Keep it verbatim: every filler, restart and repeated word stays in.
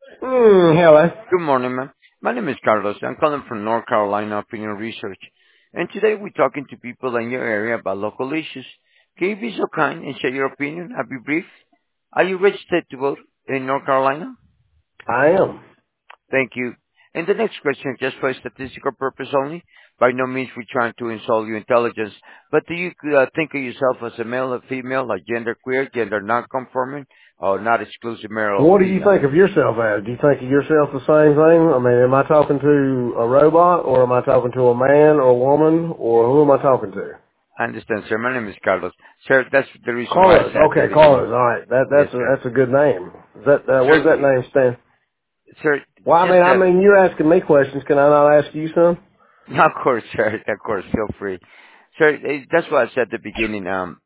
Hmm, hello. Good morning, ma'am. My name is Carlos. I'm calling from North Carolina Opinion Research. And today we're talking to people in your area about local issues. Can you be so kind and share your opinion? I'll be brief. Are you registered to vote in North Carolina? I am. Thank you. And the next question, just for statistical purpose only, by no means we're trying to insult your intelligence, but do you uh, think of yourself as a male or female, like gender queer, gender non-conforming, or not exclusive marital What do you free? think of yourself as? Do you think of yourself the same thing? I mean, am I talking to a robot, or am I talking to a man or a woman, or who am I talking to? I understand, sir. My name is Carlos. Sir, that's the reason why I Carlos. said at the Okay, beginning. Carlos. All right. That Yes, that's a sir. that's a good name. Is that uh, what Sir, does that name stand? sir, Well, I just mean, I that. mean, you're asking me questions. Can I not ask you some? Of course, sir. Of course, feel free. Sir, eh, that's why I said at the beginning. Um,